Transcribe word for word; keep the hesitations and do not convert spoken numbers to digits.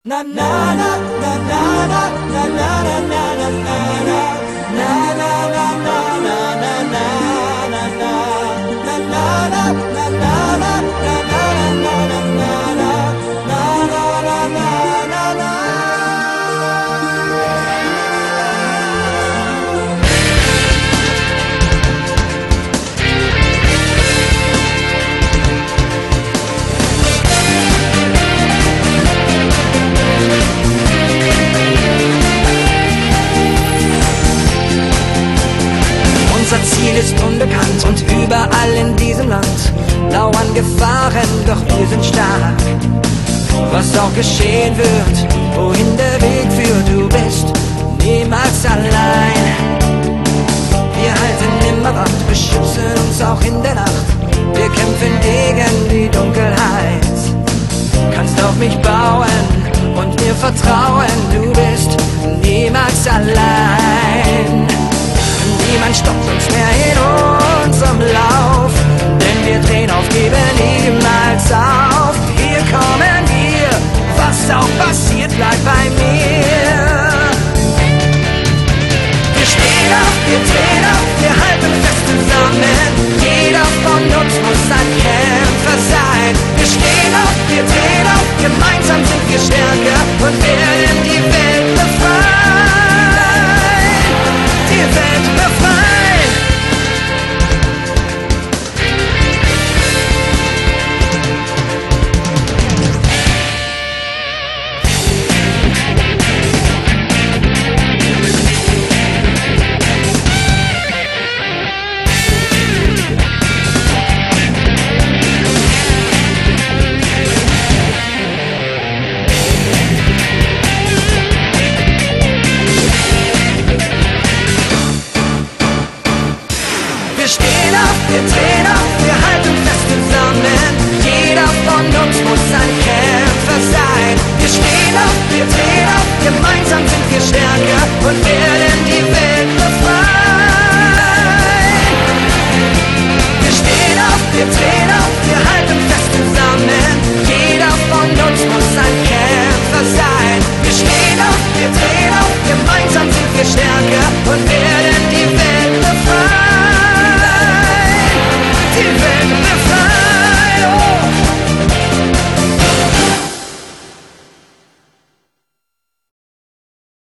Na na na na na na na na na na na na na na na na na na Unser Ziel ist unbekannt und überall in diesem Land lauern Gefahren, doch wir sind stark. Was auch geschehen wird, wohin der Weg führt, du bist niemals allein. Wir halten immer Wacht, beschützen uns auch in der Nacht. Wir kämpfen gegen die Dunkelheit. Kannst auf mich bauen und mir vertrauen, du bist niemals allein. Niemand stoppt uns mehr in unserem Lauf, denn wir drehen auf, geben niemals auf. Hier kommen wir, was auch passiert, bleibt bei mir. Wir stehen auf, wir drehen auf, wir halten fest zusammen. Jeder von uns muss ein Kämpfer sein. Wir stehen auf, wir drehen auf, gemeinsam sind wir stärker und werden die Welt befreien. Die Welt befreien. Wir stehen auf, wir drehen auf, wir halten fest zusammen. Jeder von uns muss ein Kämpfer sein. Wir stehen auf, wir drehen auf, gemeinsam sind wir stärker und werden die Welt